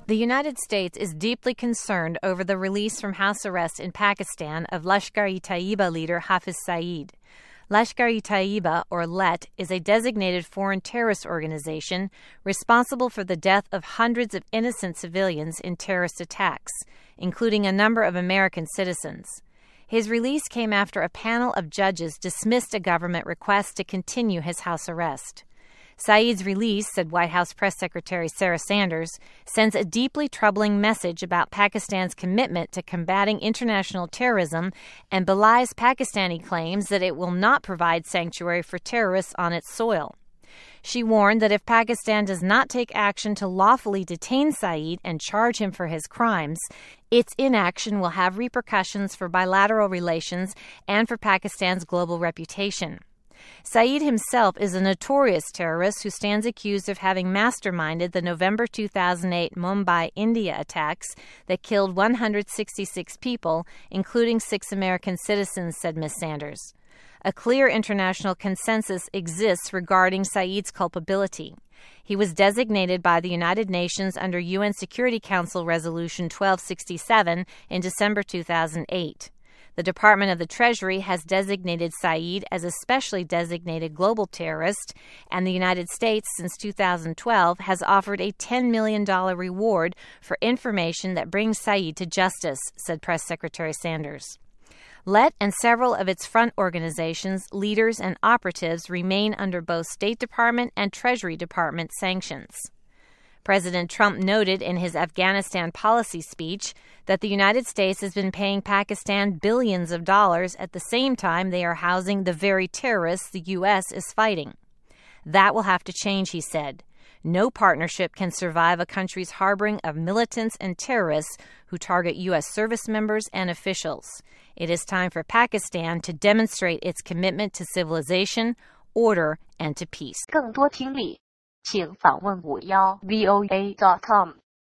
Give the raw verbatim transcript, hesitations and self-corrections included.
The United States is deeply concerned over the release from house arrest in Pakistan of Lashkar-e-Taiba leader Hafiz Saeed. Lashkar-e-Taiba, or L E T, is a designated foreign terrorist organization responsible for the death of hundreds of innocent civilians in terrorist attacks, including a number of American citizens. His release came after a panel of judges dismissed a government request to continue his house arrest. Saeed's release, said White House Press Secretary Sarah Sanders, sends a deeply troubling message about Pakistan's commitment to combating international terrorism and belies Pakistani claims that it will not provide sanctuary for terrorists on its soil. She warned that if Pakistan does not take action to lawfully detain Saeed and charge him for his crimes, its inaction will have repercussions for bilateral relations and for Pakistan's global reputation. Saeed himself is a notorious terrorist who stands accused of having masterminded the November two thousand eight Mumbai, India attacks that killed one hundred sixty-six people, including six American citizens, said Miz Sanders. A clear international consensus exists regarding Saeed's culpability. He was designated by the United Nations under U N Security Council Resolution twelve sixty-seven in December two thousand eight. The Department of the Treasury has designated Saeed as a specially designated global terrorist, and the United States, since two thousand twelve, has offered a ten million dollars reward for information that brings Saeed to justice, said Press Secretary Sanders. L E T and several of its front organizations, leaders, and operatives remain under both State Department and Treasury Department sanctions. President Trump noted in his Afghanistan policy speech that the United States has been paying Pakistan billions of dollars at the same time they are housing the very terrorists the U S is fighting. That will have to change, he said. No partnership can survive a country's harboring of militants and terrorists who target U S service members and officials. It is time for Pakistan to demonstrate its commitment to civilization, order, and to peace. 更多听力，请访问五幺 V O A dot com。